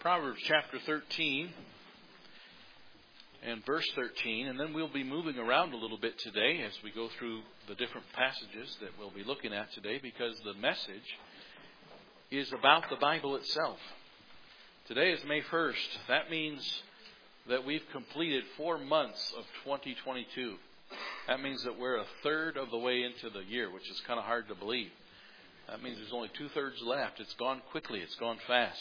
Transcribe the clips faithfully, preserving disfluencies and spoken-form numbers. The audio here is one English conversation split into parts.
Proverbs chapter thirteen and verse thirteen, and then we'll be moving around a little bit today as we go through the different passages that we'll be looking at today, because the message is about the Bible itself. Today is May first. That means that we've completed four months of twenty twenty-two. That means that we're a third of the way into the year, which is kind of hard to believe. That means there's only two-thirds left. It's gone quickly. It's gone fast.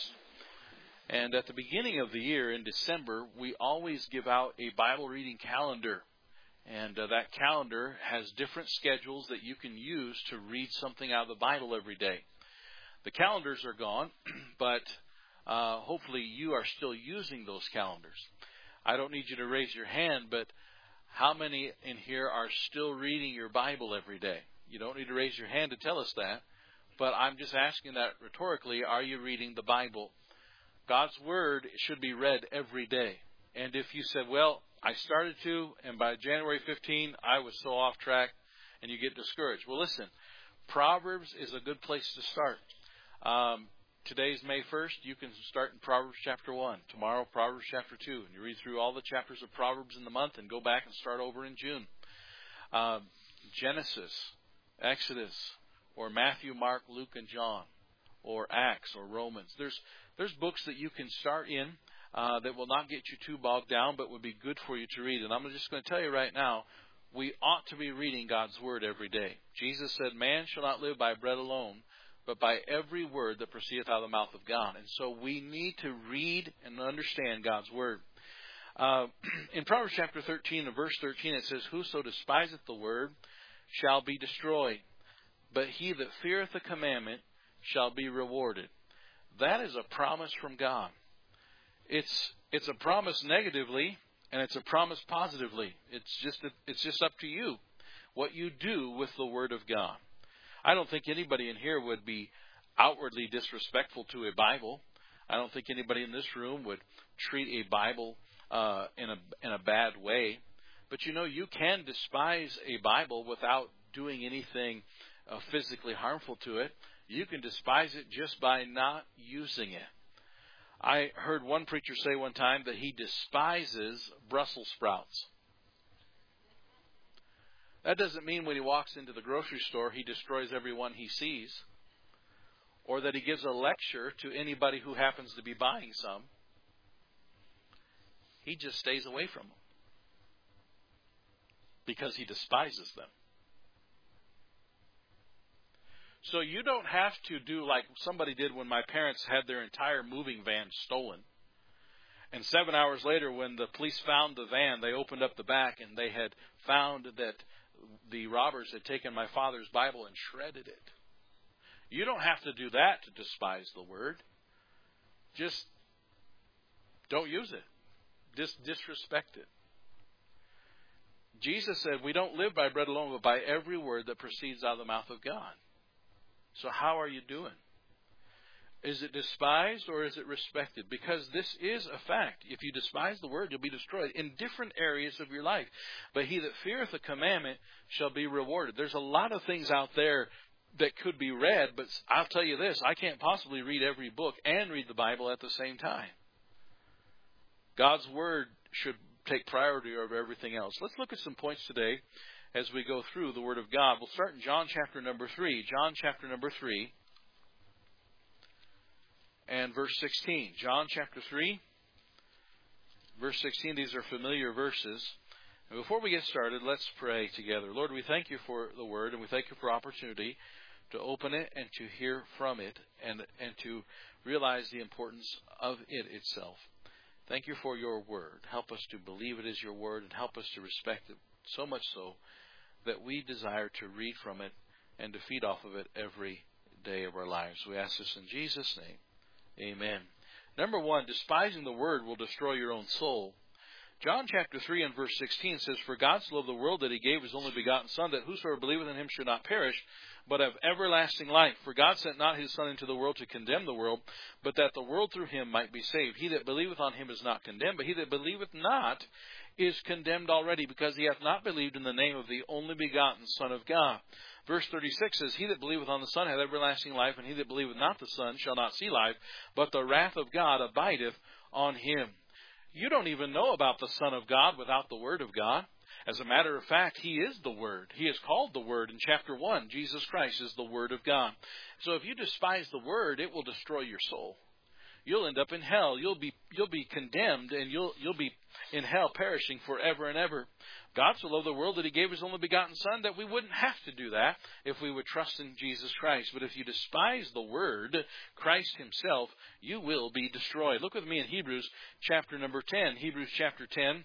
And at the beginning of the year, in December, we always give out a Bible reading calendar. And uh, that calendar has different schedules that you can use to read something out of the Bible every day. The calendars are gone, but uh, hopefully you are still using those calendars. I don't need you to raise your hand, but how many in here are still reading your Bible every day? You don't need to raise your hand to tell us that, but I'm just asking that rhetorically. Are you reading the Bible? God's Word should be read every day. And if you said, well, I started to, and by January fifteenth, I was so off track, and you get discouraged. Well, listen, Proverbs is a good place to start. Um, today's May first. You can start in Proverbs chapter one. Tomorrow, Proverbs chapter two. And you read through all the chapters of Proverbs in the month and go back and start over in June. Um, Genesis, Exodus, or Matthew, Mark, Luke, and John, or Acts, or Romans. There's There's books that you can start in uh, that will not get you too bogged down, but would be good for you to read. And I'm just going to tell you right now, we ought to be reading God's Word every day. Jesus said, man shall not live by bread alone, but by every word that proceedeth out of the mouth of God. And so we need to read and understand God's Word. Uh, in Proverbs chapter thirteen and verse thirteen, it says, whoso despiseth the word shall be destroyed, but he that feareth the commandment shall be rewarded. That is a promise from God. It's it's a promise negatively, and it's a promise positively. It's just it's just up to you what you do with the Word of God. I don't think anybody in here would be outwardly disrespectful to a Bible. I don't think anybody in this room would treat a Bible uh, in a in a bad way. But you know, you can despise a Bible without doing anything uh, physically harmful to it. You can despise it just by not using it. I heard one preacher say one time that he despises Brussels sprouts. That doesn't mean when he walks into the grocery store he destroys everyone he sees, or that he gives a lecture to anybody who happens to be buying some. He just stays away from them because he despises them. So you don't have to do like somebody did when my parents had their entire moving van stolen. And seven hours later, when the police found the van, they opened up the back and they had found that the robbers had taken my father's Bible and shredded it. You don't have to do that to despise the Word. Just don't use it. Just disrespect it. Jesus said we don't live by bread alone, but by every word that proceeds out of the mouth of God. So how are you doing? Is it despised or is it respected? Because this is a fact. If you despise the word, you'll be destroyed in different areas of your life. But he that feareth the commandment shall be rewarded. There's a lot of things out there that could be read, but I'll tell you this, I can't possibly read every book and read the Bible at the same time. God's Word should take priority over everything else. Let's look at some points today as we go through the Word of God. We'll start in John chapter number three. John chapter number three and verse sixteen. John chapter three, verse sixteen. These are familiar verses. And before we get started, let's pray together. Lord, we thank you for the Word, and we thank you for opportunity to open it and to hear from it and, and to realize the importance of it itself. Thank you for your Word. Help us to believe it is your Word and help us to respect it, so much so that we desire to read from it and to feed off of it every day of our lives. We ask this in Jesus' name. Amen. Number one, despising the Word will destroy your own soul. John chapter three and verse sixteen says, For God so loved the world that he gave his only begotten Son, that whosoever believeth in him should not perish, but have everlasting life. For God sent not his Son into the world to condemn the world, but that the world through him might be saved. He that believeth on him is not condemned, but he that believeth not is condemned already, because he hath not believed in the name of the only begotten Son of God. Verse thirty-six says, He that believeth on the Son hath everlasting life, and he that believeth not the Son shall not see life, but the wrath of God abideth on him. You don't even know about the Son of God without the Word of God. As a matter of fact, He is the Word. He is called the Word in chapter one. Jesus Christ is the Word of God. So if you despise the Word, it will destroy your soul. You'll end up in hell. You'll be you'll be condemned, and you'll you'll be in hell, perishing forever and ever. God so loved the world that He gave His only begotten Son, that we wouldn't have to do that if we would trust in Jesus Christ. But if you despise the Word, Christ Himself, you will be destroyed. Look with me in Hebrews chapter number ten. Hebrews chapter ten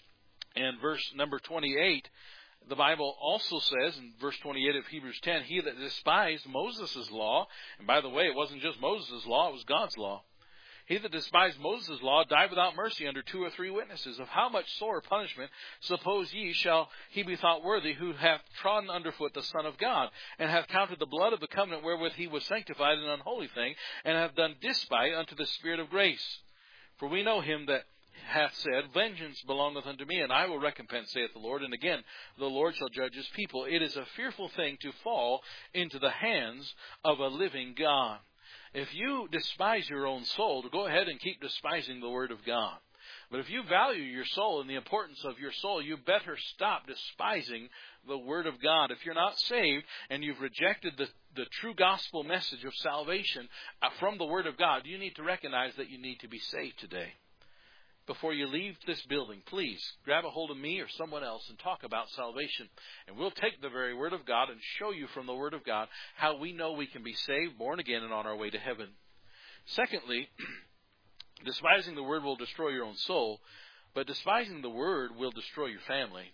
and verse number twenty-eight. The Bible also says in verse twenty-eight of Hebrews ten, He that despised Moses' law, and by the way, it wasn't just Moses' law, it was God's law. He that despised Moses' law died without mercy under two or three witnesses. Of how much sore punishment, suppose ye, shall he be thought worthy, who hath trodden underfoot the Son of God, and hath counted the blood of the covenant wherewith he was sanctified an unholy thing, and hath done despite unto the Spirit of grace? For we know him that hath said, Vengeance belongeth unto me, and I will recompense, saith the Lord. And again, the Lord shall judge his people. It is a fearful thing to fall into the hands of a living God. If you despise your own soul, to go ahead and keep despising the Word of God. But if you value your soul and the importance of your soul, you better stop despising the Word of God. If you're not saved and you've rejected the, the true gospel message of salvation from the Word of God, you need to recognize that you need to be saved today. Before you leave this building, please grab a hold of me or someone else and talk about salvation. And we'll take the very Word of God and show you from the Word of God how we know we can be saved, born again, and on our way to heaven. Secondly, despising the Word will destroy your own soul, but despising the Word will destroy your family.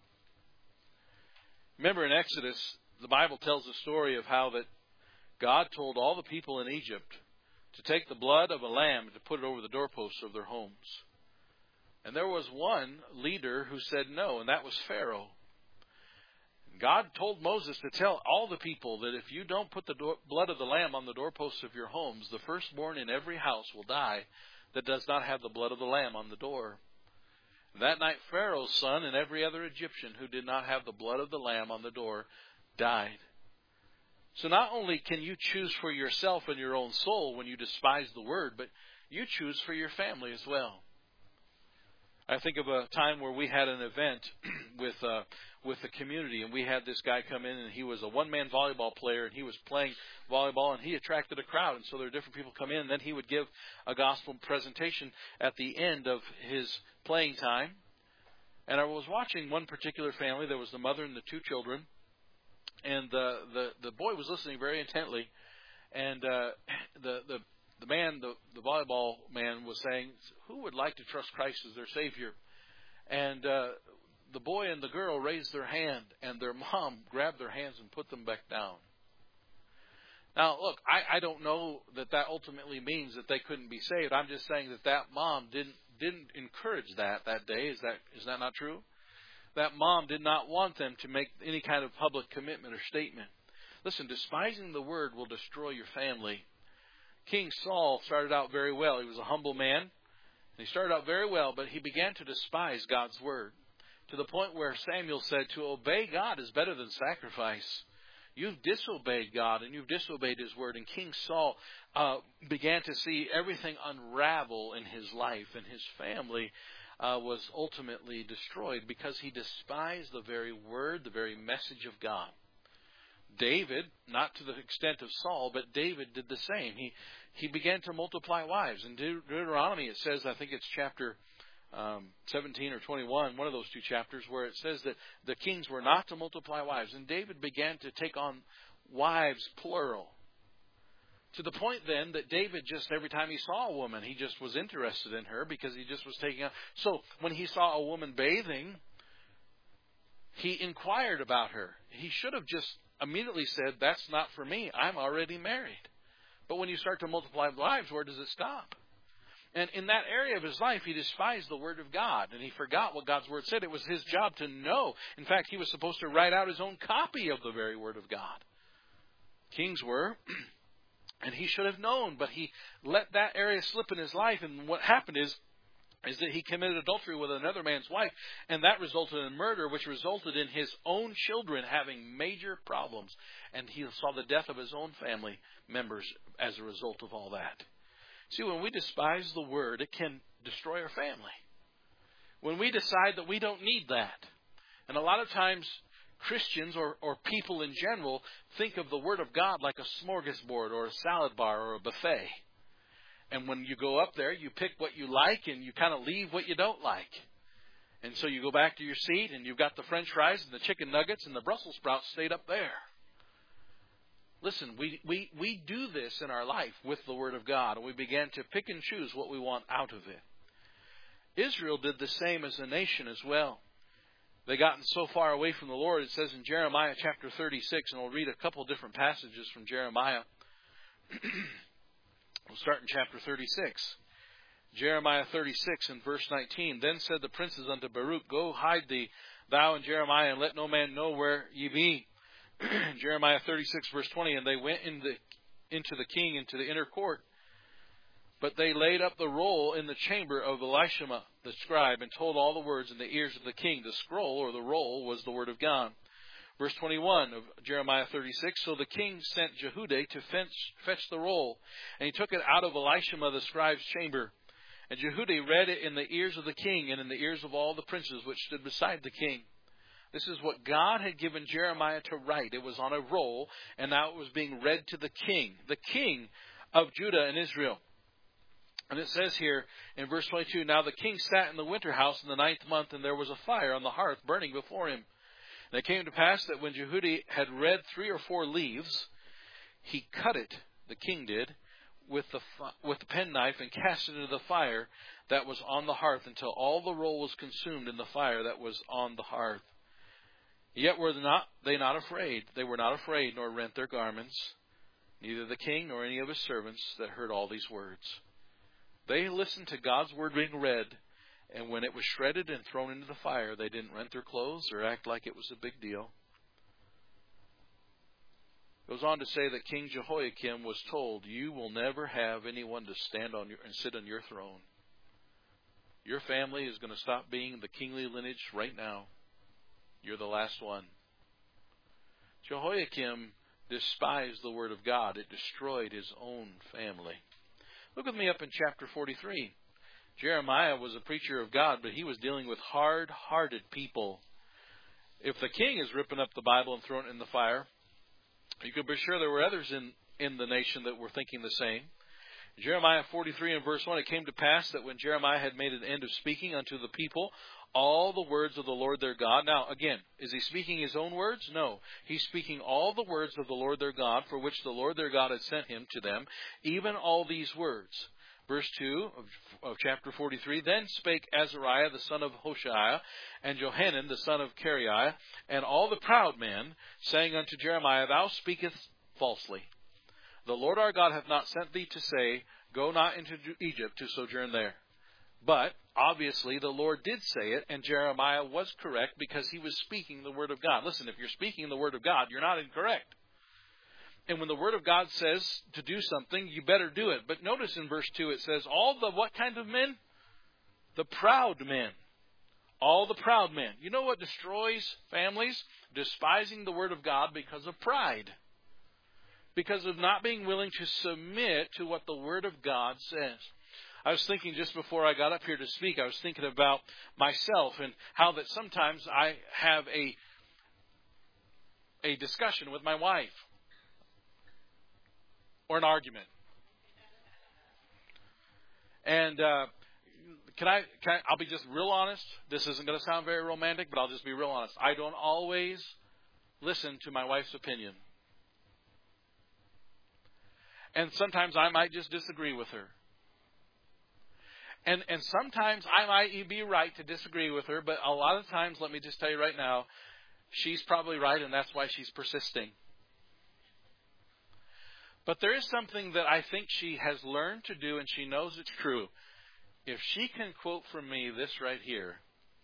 Remember in Exodus, the Bible tells the story of how that God told all the people in Egypt to take the blood of a lamb and to put it over the doorposts of their homes. And there was one leader who said no, and that was Pharaoh. God told Moses to tell all the people that if you don't put the door, blood of the lamb on the doorposts of your homes, the firstborn in every house will die that does not have the blood of the lamb on the door. That night Pharaoh's son and every other Egyptian who did not have the blood of the lamb on the door died. So not only can you choose for yourself and your own soul when you despise the Word, but you choose for your family as well. I think of a time where we had an event with uh, with the community, and we had this guy come in, and he was a one-man volleyball player, and he was playing volleyball, and he attracted a crowd, and so there were different people come in, and then he would give a gospel presentation at the end of his playing time. And I was watching one particular family. There was the mother and the two children, and the the, the boy was listening very intently, and uh, the the The man, the, the volleyball man, was saying, who would like to trust Christ as their Savior? And uh, the boy and the girl raised their hand, and their mom grabbed their hands and put them back down. Now, look, I, I don't know that that ultimately means that they couldn't be saved. I'm just saying that that mom didn't didn't encourage that that day. Is that is that not true? That mom did not want them to make any kind of public commitment or statement. Listen, despising the Word will destroy your family. King Saul started out very well. He was a humble man. He started out very well, but he began to despise God's Word to the point where Samuel said, to obey God is better than sacrifice. You've disobeyed God and you've disobeyed His Word. And King Saul uh, began to see everything unravel in his life, and his family uh, was ultimately destroyed because he despised the very Word, the very message of God. David, not to the extent of Saul, but David did the same. He he began to multiply wives. In De- Deuteronomy, it says, I think it's chapter um, seventeen or twenty-one, one of those two chapters, where it says that the kings were not to multiply wives. And David began to take on wives, plural. To the point then that David just, every time he saw a woman, he just was interested in her because he just was taking on. So when he saw a woman bathing, he inquired about her. He should have just immediately said, that's not for me. I'm already married. But when you start to multiply wives, where does it stop? And in that area of his life, he despised the Word of God, and he forgot what God's Word said. It was his job to know. In fact, he was supposed to write out his own copy of the very Word of God. Kings were, and he should have known, but he let that area slip in his life, and what happened is, is that he committed adultery with another man's wife, and that resulted in murder, which resulted in his own children having major problems, and he saw the death of his own family members as a result of all that. See, when we despise the Word, it can destroy our family. When we decide that we don't need that. And a lot of times, Christians or, or people in general think of the Word of God like a smorgasbord or a salad bar or a buffet. And when you go up there, you pick what you like and you kind of leave what you don't like. And so you go back to your seat and you've got the French fries and the chicken nuggets and the Brussels sprouts stayed up there. Listen, we, we, we do this in our life with the Word of God, and we began to pick and choose what we want out of it. Israel did the same as a nation as well. They gotten so far away from the Lord. It says in Jeremiah chapter thirty-six, and we'll read a couple different passages from Jeremiah. We'll start in chapter thirty-six. Jeremiah thirty-six and verse nineteen. Then said the princes unto Baruch, Go hide thee, thou and Jeremiah, and let no man know where ye be. Jeremiah thirty-six verse twenty, and they went in the, into the king, into the inner court. But they laid up the roll in the chamber of Elishama the scribe, and told all the words in the ears of the king. The scroll, or the roll, was the word of God. Verse twenty-one of Jeremiah thirty-six, So the king sent Jehudi to fetch, fetch the roll, and he took it out of Elishama the scribe's chamber. And Jehudi read it in the ears of the king, and in the ears of all the princes which stood beside the king. This is what God had given Jeremiah to write. It was on a roll, and now it was being read to the king, the king of Judah and Israel. And it says here in verse twenty-two, Now the king sat in the winter house in the ninth month, and there was a fire on the hearth burning before him. And it came to pass that when Jehudi had read three or four leaves, he cut it, the king did, with the with the penknife, and cast it into the fire that was on the hearth, until all the roll was consumed in the fire that was on the hearth. Yet were not they not afraid. They were not afraid, nor rent their garments, neither the king nor any of his servants that heard all these words. They listened to God's word being read, and when it was shredded and thrown into the fire, they didn't rent their clothes or act like it was a big deal. It goes on to say that King Jehoiakim was told, You will never have anyone to stand on your and sit on your throne. Your family is going to stop being the kingly lineage right now. You're the last one. Jehoiakim despised the word of God. It destroyed his own family. Look with me up in chapter forty-three. Jeremiah was a preacher of God, but he was dealing with hard-hearted people. If the king is ripping up the Bible and throwing it in the fire, you can be sure there were others in, in the nation that were thinking the same. Jeremiah forty-three and verse one, It came to pass that when Jeremiah had made an end of speaking unto the people all the words of the Lord their God. Now, again, is he speaking his own words? No. He's speaking all the words of the Lord their God, for which the Lord their God had sent him to them, even all these words. Verse two of, of chapter forty-three, Then spake Azariah the son of Hoshaiah, and Johanan the son of Kareiah, and all the proud men, saying unto Jeremiah, Thou speakest falsely. The Lord our God hath not sent thee to say, Go not into Egypt to sojourn there. But, obviously, the Lord did say it, and Jeremiah was correct because he was speaking the Word of God. Listen, if you're speaking the Word of God, you're not incorrect. And when the Word of God says to do something, you better do it. But notice in verse two, it says, all the what kind of men? The proud men. All the proud men. You know what destroys families? Despising the Word of God because of pride. Because of not being willing to submit to what the Word of God says. I was thinking just before I got up here to speak, I was thinking about myself and how that sometimes I have a a discussion with my wife. Or an argument. And uh, can, I, can I, I'll be just real honest. This isn't going to sound very romantic, but I'll just be real honest. I don't always listen to my wife's opinion. And sometimes I might just disagree with her. And and sometimes I might be right to disagree with her, but a lot of times, let me just tell you right now, she's probably right, and that's why she's persisting. But there is something that I think she has learned to do, and she knows it's true. if she can quote from me this right here,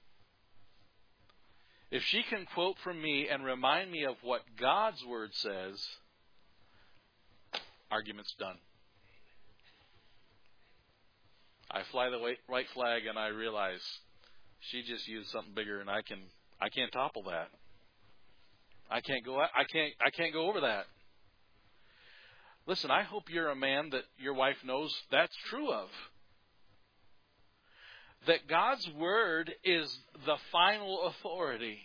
if she can quote from me and remind me of what God's Word says, argument's done. I fly the white flag and I realize she just used something bigger, and I can I can't topple that. I can't go I can't I can't go over that. Listen, I hope you're a man that your wife knows that's true of. That God's Word is the final authority.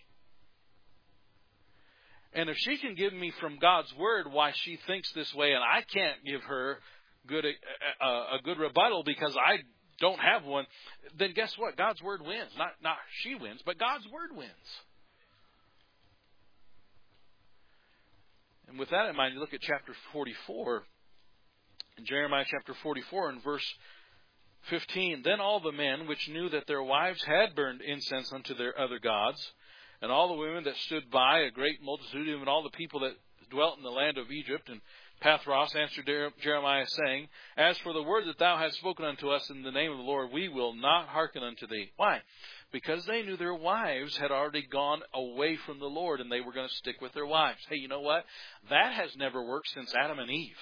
And if she can give me from God's Word why she thinks this way, and I can't give her good a, a, a good rebuttal because I don't have one, then guess what? God's Word wins. Not not she wins, but God's Word wins. And with that in mind, you look at chapter forty-four, in Jeremiah chapter forty-four, and verse fifteen. Then all the men which knew that their wives had burned incense unto their other gods, and all the women that stood by, a great multitude, even all the people that dwelt in the land of Egypt, and Pathros answered Jeremiah, saying, As for the word that thou hast spoken unto us in the name of the Lord, we will not hearken unto thee. Why? Because they knew their wives had already gone away from the Lord, and they were going to stick with their wives. Hey, you know what? That has never worked since Adam and Eve.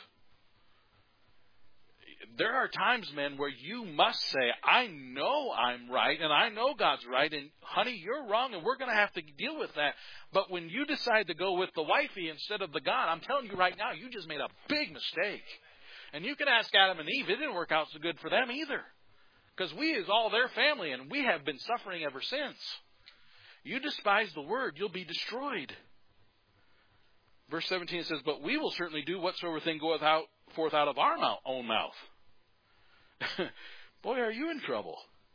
There are times, men, where you must say, I know I'm right, and I know God's right, and honey, you're wrong, and we're going to have to deal with that. But when you decide to go with the wifey instead of the God, I'm telling you right now, you just made a big mistake. And you can ask Adam and Eve, it didn't work out so good for them either. Because we is all their family, and we have been suffering ever since. You despise the word, you'll be destroyed. Verse seventeen says, But we will certainly do whatsoever thing goeth out forth out of our mouth, own mouth. Boy, are you in trouble.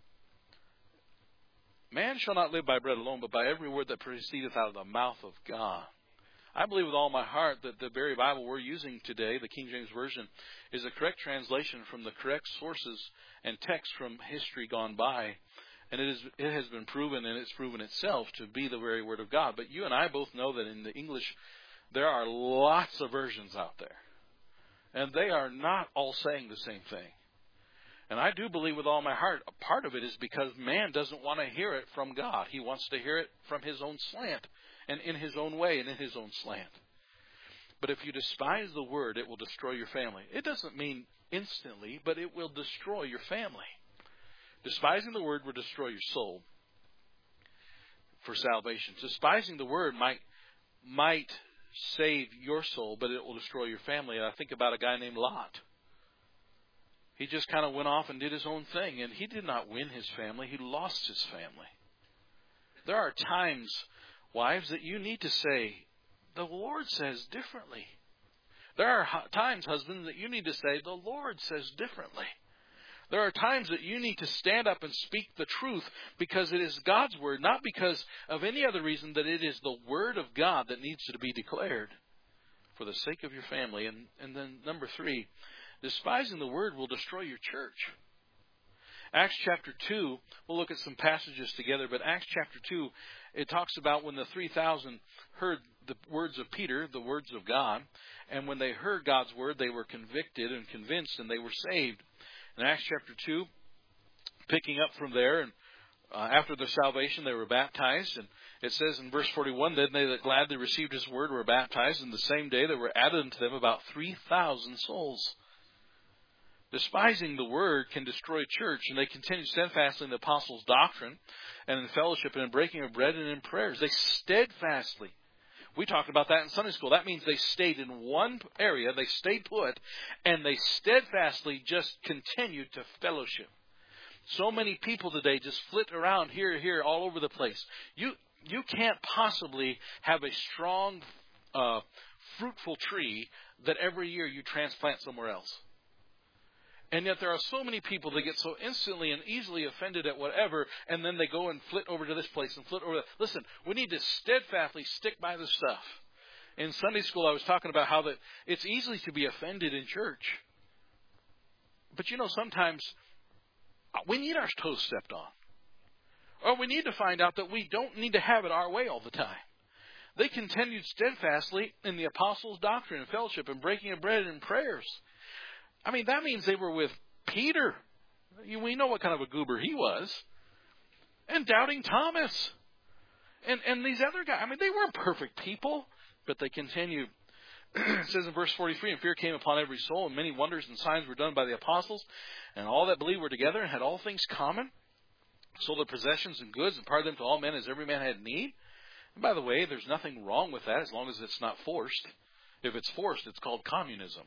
Man shall not live by bread alone, but by every word that proceedeth out of the mouth of God. I believe with all my heart that the very Bible we're using today, the King James Version, is a correct translation from the correct sources and texts from history gone by. And it, is, it has been proven, and it's proven itself to be the very Word of God. But you and I both know that in the English, there are lots of versions out there. And they are not all saying the same thing. And I do believe with all my heart, a part of it is because man doesn't want to hear it from God. He wants to hear it from his own slant, and in his own way, and in his own slant. But if you despise the word, it will destroy your family. It doesn't mean instantly, but it will destroy your family. Despising the word will destroy your soul for salvation. Despising the word might might save your soul, but it will destroy your family. And I think about a guy named Lot. He just kind of went off and did his own thing, and he did not win his family. He lost his family. There are times, wives, that you need to say, the Lord says differently. There are times, husbands, that you need to say, the Lord says differently. There are times that you need to stand up and speak the truth because it is God's word, not because of any other reason, that it is the word of God that needs to be declared for the sake of your family. And, and then number three, despising the word will destroy your church. Acts chapter two, we'll look at some passages together, but Acts chapter two, it talks about when the three thousand heard the words of Peter, the words of God, and when they heard God's word, they were convicted and convinced, and they were saved. In Acts chapter two, picking up from there, and uh, after their salvation, they were baptized, and it says in verse forty-one, Then they that gladly received his word were baptized, and the same day there were added unto them about three thousand souls. Despising the word can destroy church, and they continued steadfastly in the apostles' doctrine, and in fellowship, and in breaking of bread, and in prayers. They steadfastly. We talked about that in Sunday school. That means they stayed in one area, they stayed put, and they steadfastly just continued to fellowship. So many people today just flit around here, here, all over the place. You you can't possibly have a strong, uh, fruitful tree that every year you transplant somewhere else. And yet there are so many people that get so instantly and easily offended at whatever, and then they go and flit over to this place and flit over to... Listen, we need to steadfastly stick by the stuff. In Sunday school, I was talking about how that it's easy to be offended in church. But you know, sometimes we need our toes stepped on. Or we need to find out that we don't need to have it our way all the time. They continued steadfastly in the apostles' doctrine and fellowship and breaking of bread and prayers. I mean, that means they were with Peter. We know what kind of a goober he was. And doubting Thomas. And and these other guys, I mean, they weren't perfect people, but they continue. It says in verse forty-three, and fear came upon every soul, and many wonders and signs were done by the apostles, and all that believed were together and had all things common, sold their possessions and goods, and parted them to all men as every man had need. And by the way, there's nothing wrong with that as long as it's not forced. If it's forced, it's called communism.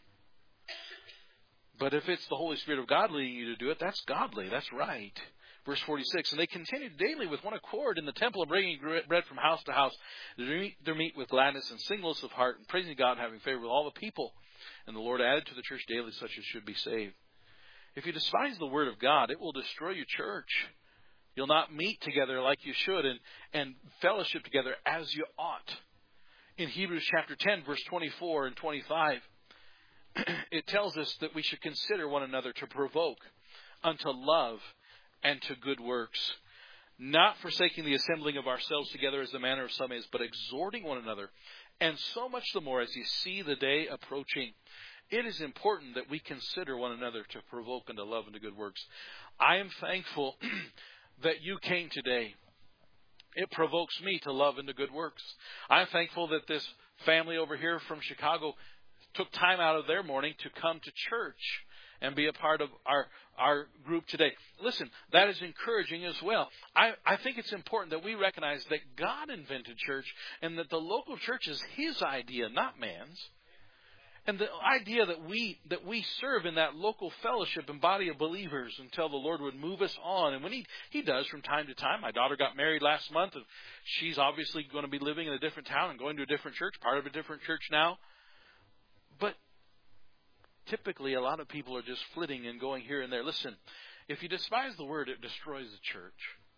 But if it's the Holy Spirit of God leading you to do it, that's godly. That's right. Verse forty-six, and they continued daily with one accord in the temple, and bringing bread from house to house, their meat with gladness and singleness of heart, and praising God and having favor with all the people. And the Lord added to the church daily such as should be saved. If you despise the word of God, it will destroy your church. You'll not meet together like you should and, and fellowship together as you ought. In Hebrews chapter ten, verse twenty-four and twenty-five, it tells us that we should consider one another to provoke unto love and to good works, not forsaking the assembling of ourselves together as the manner of some is, but exhorting one another, and so much the more as you see the day approaching. It is important that we consider one another to provoke unto love and to good works. I am thankful that you came today. It provokes me to love and to good works. I'm thankful that this family over here from Chicago took time out of their morning to come to church and be a part of our, our group today. Listen, that is encouraging as well. I, I think it's important that we recognize that God invented church and that the local church is His idea, not man's. And the idea that we that we serve in that local fellowship and body of believers until the Lord would move us on. And when He, he does from time to time. My daughter got married last month, and she's obviously going to be living in a different town and going to a different church, part of a different church now. But typically, a lot of people are just flitting and going here and there. Listen, if you despise the word, it destroys the church.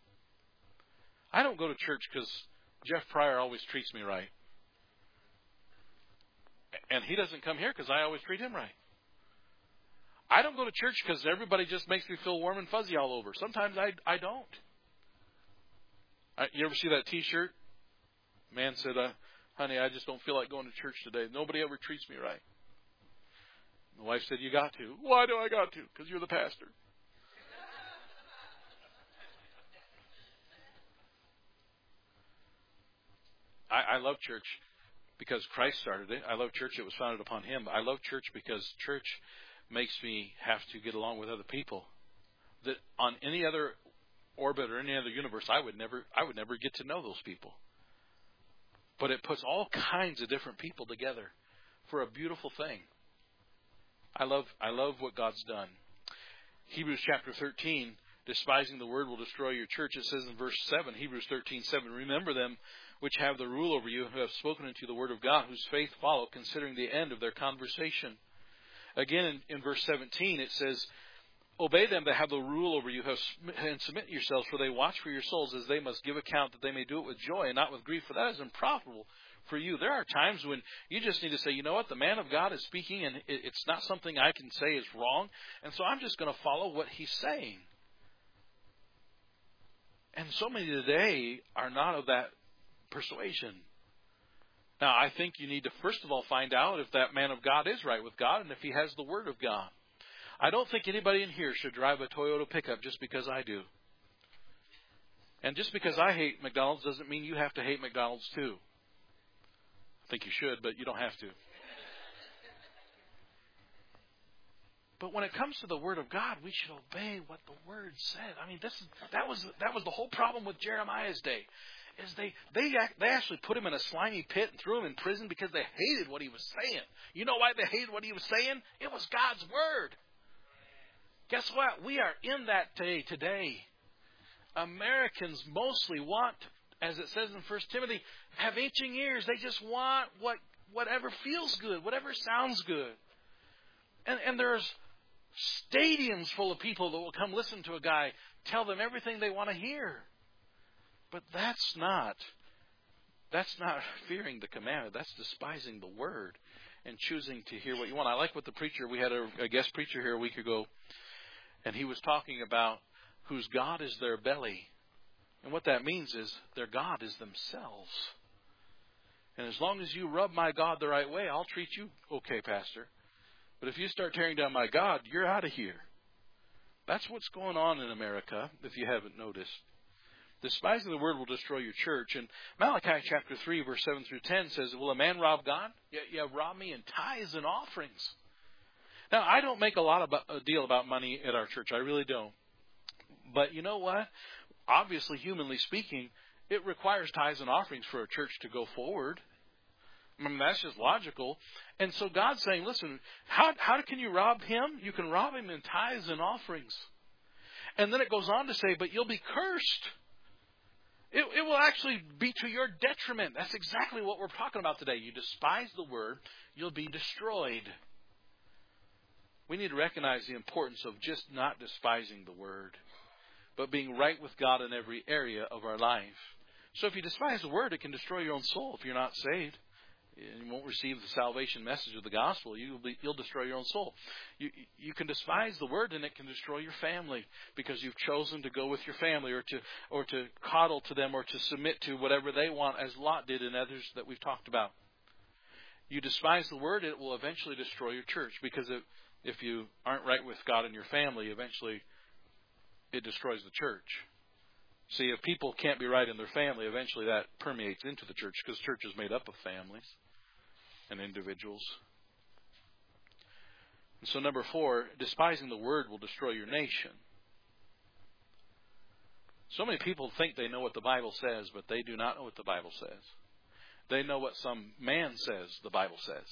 I don't go to church because Jeff Pryor always treats me right. And he doesn't come here because I always treat him right. I don't go to church because everybody just makes me feel warm and fuzzy all over. Sometimes I, I don't. I, you ever see that T-shirt? Man said, uh, honey, I just don't feel like going to church today. Nobody ever treats me right. The wife said, you got to. Why do I got to? Because you're the pastor. I, I love church because Christ started it. I love church. It was founded upon Him. I love church because church makes me have to get along with other people. That on any other orbit or any other universe, I would never, I would never get to know those people. But it puts all kinds of different people together for a beautiful thing. I love I love what God's done. Hebrews chapter thirteen, despising the word will destroy your church. It says in verse seven, Hebrews thirteen seven, remember them which have the rule over you, who have spoken unto you the word of God, whose faith follow, considering the end of their conversation. Again, in, in verse seventeen, it says, obey them that have the rule over you, and submit yourselves, for they watch for your souls, as they must give account, that they may do it with joy and not with grief, for that is unprofitable for you. There are times when you just need to say, you know what, the man of God is speaking, and it's not something I can say is wrong, and so I'm just going to follow what he's saying. And so many today are not of that persuasion. Now, I think you need to first of all find out if that man of God is right with God and if he has the word of God. I don't think anybody in here should drive a Toyota pickup just because I do. And just because I hate McDonald's doesn't mean you have to hate McDonald's too. I think you should, but you don't have to. But when it comes to the Word of God, we should obey what the Word said. I mean, this is, that was that was the whole problem with Jeremiah's day. Is they they they actually put him in a slimy pit and threw him in prison because they hated what he was saying. You know why they hated what he was saying? It was God's Word. Guess what? We are in that day today. Americans mostly want, as it says in First Timothy, have itching ears. They just want what whatever feels good, whatever sounds good. And and there's stadiums full of people that will come listen to a guy tell them everything they want to hear. But that's not that's not fearing the commandment. That's despising the word and choosing to hear what you want. I like what the preacher, we had a, a guest preacher here a week ago, and he was talking about whose God is their belly. And what that means is their God is themselves. And as long as you rub my God the right way, I'll treat you okay, Pastor. But if you start tearing down my God, you're out of here. That's what's going on in America, if you haven't noticed. Despising the word will destroy your church. And Malachi chapter three, verse seven through ten says, will a man rob God? Yeah, yeah, rob me in tithes and offerings. Now, I don't make a lot of a deal about money at our church. I really don't. But you know what? Obviously, humanly speaking, it requires tithes and offerings for a church to go forward. I mean, that's just logical. And so God's saying, listen, how how can you rob him? You can rob him in tithes and offerings. And then it goes on to say, but you'll be cursed. It, it will actually be to your detriment. That's exactly what we're talking about today. You despise the word, you'll be destroyed. We need to recognize the importance of just not despising the word, but being right with God in every area of our life. So if you despise the word, it can destroy your own soul if you're not saved. You won't receive the salvation message of the gospel. You'll, be, you'll destroy your own soul. You, you can despise the word, and it can destroy your family because you've chosen to go with your family, or to or to coddle to them, or to submit to whatever they want, as Lot did and others that we've talked about. You despise the word, it will eventually destroy your church, because if, if you aren't right with God and your family, eventually it destroys the church. See, if people can't be right in their family, eventually that permeates into the church, because church is made up of families and individuals. And so number four, despising the word will destroy your nation. So many people think they know what the Bible says, but they do not know what the Bible says. They know what some man says the Bible says.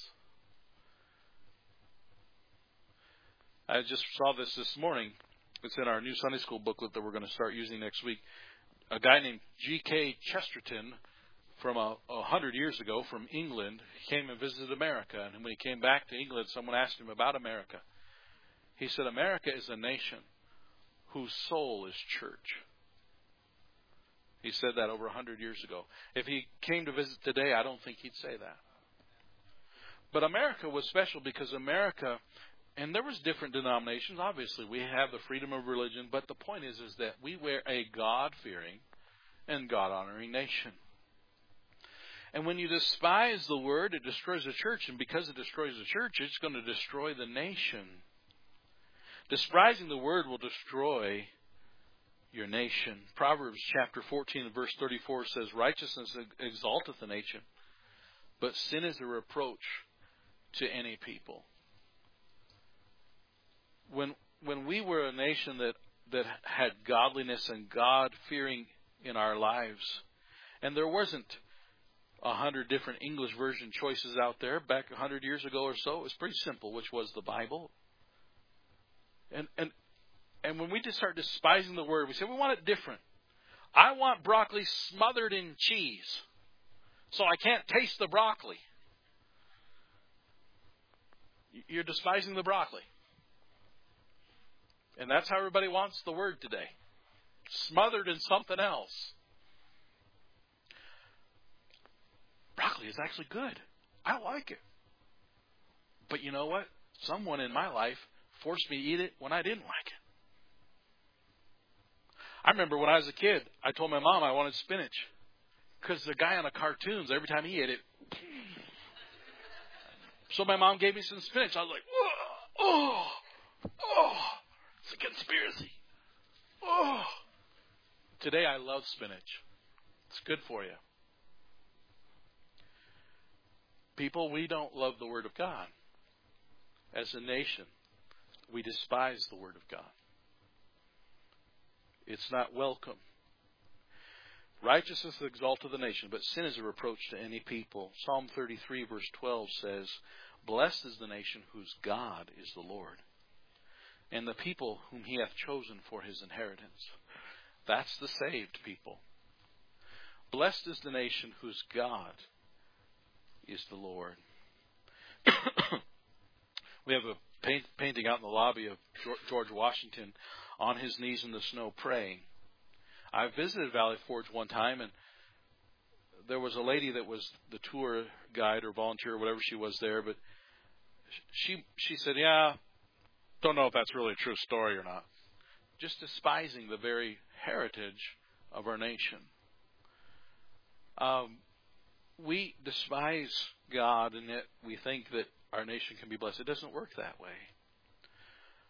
I just saw this this morning. It's in our new Sunday school booklet that we're going to start using next week. A guy named G K Chesterton, from a, a hundred years ago from England, came and visited America. And when he came back to England, someone asked him about America. He said, America is a nation whose soul is church. He said that over a hundred years ago. If he came to visit today, I don't think he'd say that. But America was special because America, and there was different denominations. Obviously, we have the freedom of religion. But the point is, is that we were a God-fearing and God-honoring nation. And when you despise the word, it destroys the church. And because it destroys the church, it's going to destroy the nation. Despising the word will destroy your nation. Proverbs chapter fourteen and verse thirty-four says, righteousness exalteth a nation, but sin is a reproach to any people. When when we were a nation that, that had godliness and God-fearing in our lives, and there wasn't a hundred different English version choices out there back a hundred years ago or so, it was pretty simple, which was the Bible. And and and when we just start despising the word, we say we want it different. I want broccoli smothered in cheese, so I can't taste the broccoli. You're despising the broccoli. And that's how everybody wants the word today. Smothered in something else. Broccoli is actually good. I like it. But you know what? Someone in my life forced me to eat it when I didn't like it. I remember when I was a kid, I told my mom I wanted spinach. Because the guy on the cartoons, every time he ate it. So my mom gave me some spinach. I was like, oh, oh, oh, it's a conspiracy. Oh. Today I love spinach. It's good for you. People, we don't love the Word of God. As a nation, we despise the Word of God. It's not welcome. Righteousness exalteth the nation, but sin is a reproach to any people. Psalm thirty-three verse twelve says, blessed is the nation whose God is the Lord, and the people whom he hath chosen for his inheritance. That's the saved people. Blessed is the nation whose God is the Lord. We have a paint, painting out in the lobby of George Washington on his knees in the snow praying. I visited Valley Forge one time, and there was a lady that was the tour guide or volunteer or whatever she was there, but she she said, yeah, don't know if that's really a true story or not. Just despising the very heritage of our nation. Um, we despise God, and yet we think that our nation can be blessed. It doesn't work that way.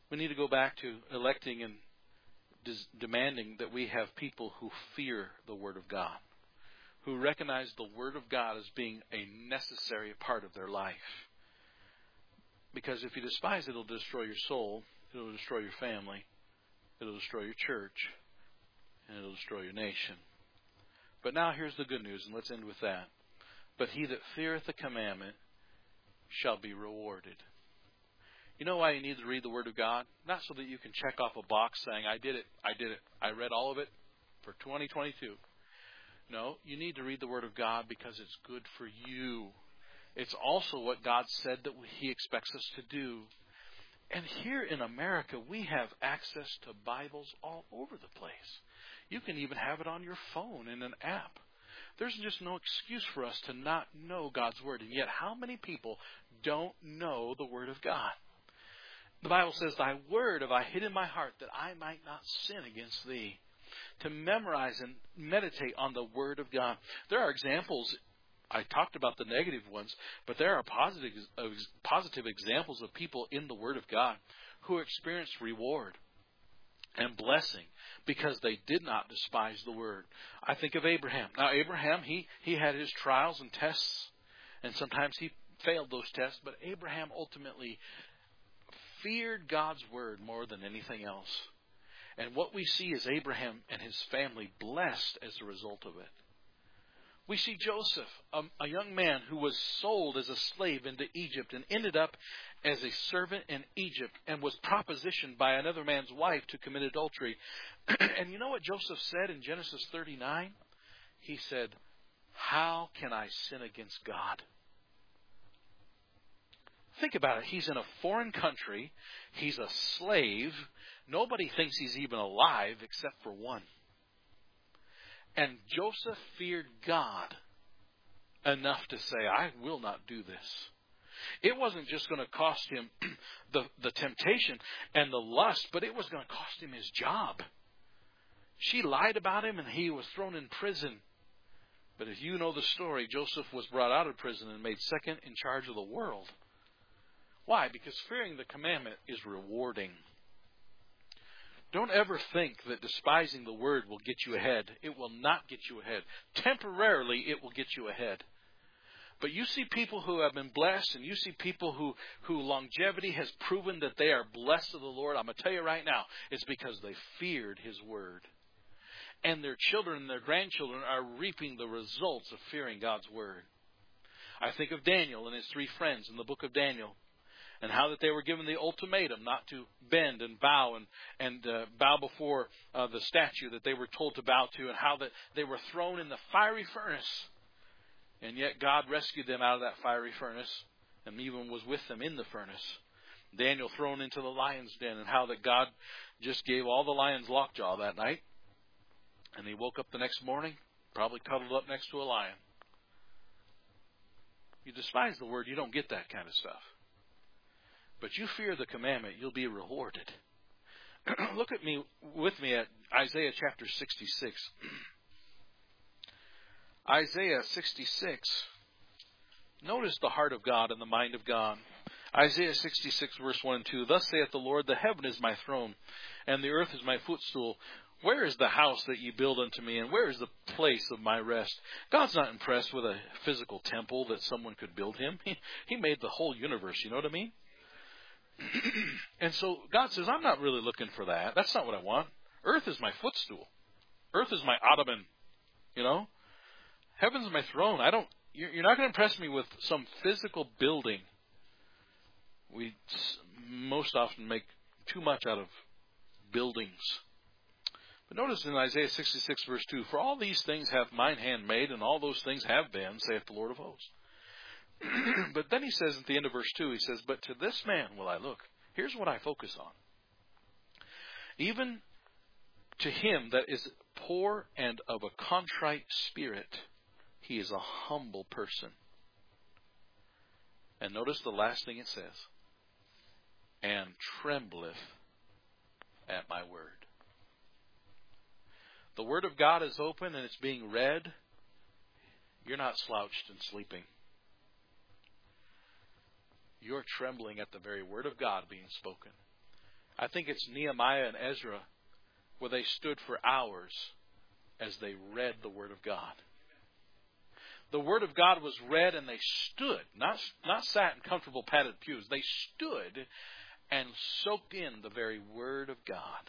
We need to go back to electing and des- demanding that we have people who fear the Word of God, who recognize the Word of God as being a necessary part of their life. Because if you despise it, it'll destroy your soul, it'll destroy your family, it'll destroy your church, and it'll destroy your nation. But now here's the good news, and let's end with that. But he that feareth the commandment shall be rewarded. You know why you need to read the Word of God? Not so that you can check off a box saying, I did it, I did it, I read all of it for twenty twenty-two. No, you need to read the Word of God because it's good for you. It's also what God said that He expects us to do. And here in America, we have access to Bibles all over the place. You can even have it on your phone in an app. There's just no excuse for us to not know God's Word. And yet, how many people don't know the Word of God? The Bible says, Thy Word have I hid in my heart that I might not sin against Thee. To memorize and meditate on the Word of God. There are examples. I talked about the negative ones, but there are positive, positive examples of people in the Word of God who experienced reward and blessing because they did not despise the Word. I think of Abraham. Now, Abraham, he, he had his trials and tests, and sometimes he failed those tests, but Abraham ultimately feared God's Word more than anything else. And what we see is Abraham and his family blessed as a result of it. We see Joseph, a, a young man who was sold as a slave into Egypt and ended up as a servant in Egypt and was propositioned by another man's wife to commit adultery. And you know what Joseph said in Genesis thirty-nine? He said, how can I sin against God? Think about it. He's in a foreign country. He's a slave. Nobody thinks he's even alive except for one. And Joseph feared God enough to say, I will not do this. It wasn't just going to cost him the, the temptation and the lust, but it was going to cost him his job. She lied about him and he was thrown in prison. But if you know the story, Joseph was brought out of prison and made second in charge of the world. Why? Because fearing the commandment is rewarding. Don't ever think that despising the Word will get you ahead. It will not get you ahead. Temporarily, it will get you ahead. But you see people who have been blessed, and you see people who, who longevity has proven that they are blessed of the Lord. I'm going to tell you right now, it's because they feared His Word. And their children and their grandchildren are reaping the results of fearing God's Word. I think of Daniel and his three friends in the book of Daniel. And how that they were given the ultimatum not to bend and bow and, and uh, bow before uh, the statue that they were told to bow to, and how that they were thrown in the fiery furnace. And yet God rescued them out of that fiery furnace and even was with them in the furnace. Daniel thrown into the lion's den, and how that God just gave all the lions lockjaw that night. And he woke up the next morning, probably cuddled up next to a lion. You despise the Word, you don't get that kind of stuff. But you fear the commandment, you'll be rewarded. Look at me with me at Isaiah chapter sixty-six. Isaiah sixty-six. Notice the heart of God and the mind of God. Isaiah sixty-six verse one and two. Thus saith the Lord, the heaven is my throne, and the earth is my footstool. Where is the house that ye build unto me, and where is the place of my rest? God's not impressed with a physical temple that someone could build him. He, he made the whole universe, you know what I mean? And so God says, I'm not really looking for that. That's not what I want. Earth is my footstool. Earth is my ottoman. You know? Heaven's my throne. I don't. You're not going to impress me with some physical building. We most often make too much out of buildings. But notice in Isaiah sixty-six verse two, for all these things hath mine hand made, and all those things have been, saith the Lord of hosts. But then he says at the end of verse two, he says, but to this man will I look. Here's what I focus on. Even to him that is poor and of a contrite spirit, he is a humble person. And notice the last thing it says, and trembleth at my word. The Word of God is open and it's being read. You're not slouched and sleeping. You're trembling at the very Word of God being spoken. I think it's Nehemiah and Ezra, where they stood for hours as they read the Word of God. The Word of God was read and they stood, not, not sat in comfortable padded pews. They stood and soaked in the very Word of God.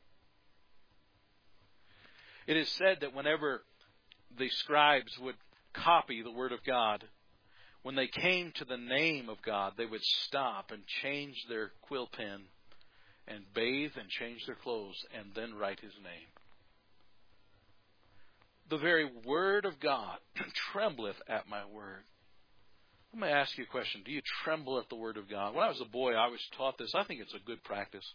It is said that whenever the scribes would copy the Word of God, when they came to the name of God, they would stop and change their quill pen and bathe and change their clothes and then write His name. The very Word of God trembleth at my word. Let me ask you a question. Do you tremble at the Word of God? When I was a boy, I was taught this. I think it's a good practice.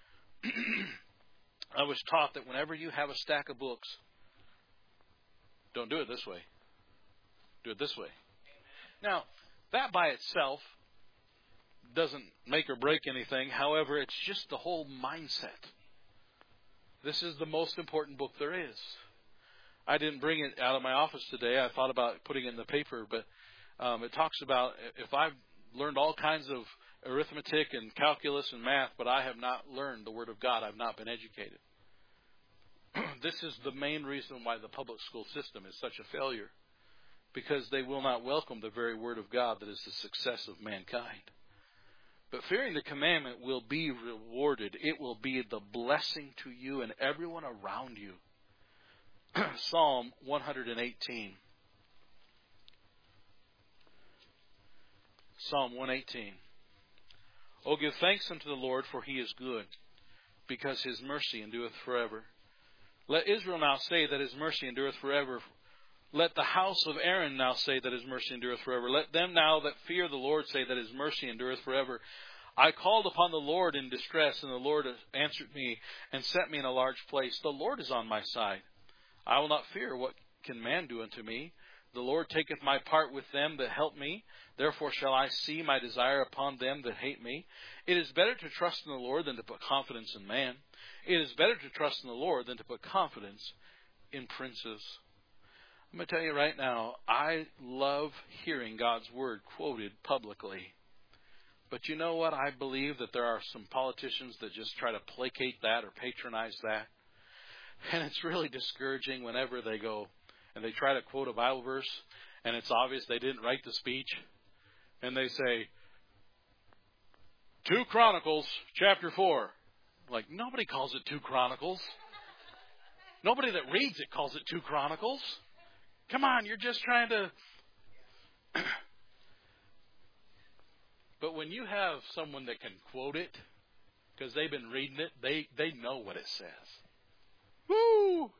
I was taught that whenever you have a stack of books, don't do it this way. Do it this way. Now, that by itself doesn't make or break anything. However, it's just the whole mindset. This is the most important book there is. I didn't bring it out of my office today. I thought about putting it in the paper, but um, it talks about if I've learned all kinds of arithmetic and calculus and math, but I have not learned the Word of God, I've not been educated. This is the main reason why the public school system is such a failure, because they will not welcome the very Word of God that is the success of mankind. But fearing the commandment will be rewarded. It will be the blessing to you and everyone around you. Psalm one eighteen. Psalm one eighteen. O give thanks unto the Lord, for He is good, because His mercy endureth forever. Let Israel now say that His mercy endureth forever. Let the house of Aaron now say that His mercy endureth forever. Let them now that fear the Lord say that His mercy endureth forever. I called upon the Lord in distress, and the Lord answered me and set me in a large place. The Lord is on my side. I will not fear what can man do unto me. The Lord taketh my part with them that help me. Therefore shall I see my desire upon them that hate me. It is better to trust in the Lord than to put confidence in man. It is better to trust in the Lord than to put confidence in princes. I'm going to tell you right now, I love hearing God's Word quoted publicly. But you know what? I believe that there are some politicians that just try to placate that or patronize that. And it's really discouraging whenever they go and they try to quote a Bible verse, and it's obvious they didn't write the speech. And they say, two Chronicles, chapter four. Like, nobody calls it two Chronicles. Nobody that reads it calls it two Chronicles. Come on, you're just trying to... But when you have someone that can quote it, because they've been reading it, they, they know what it says. Woo!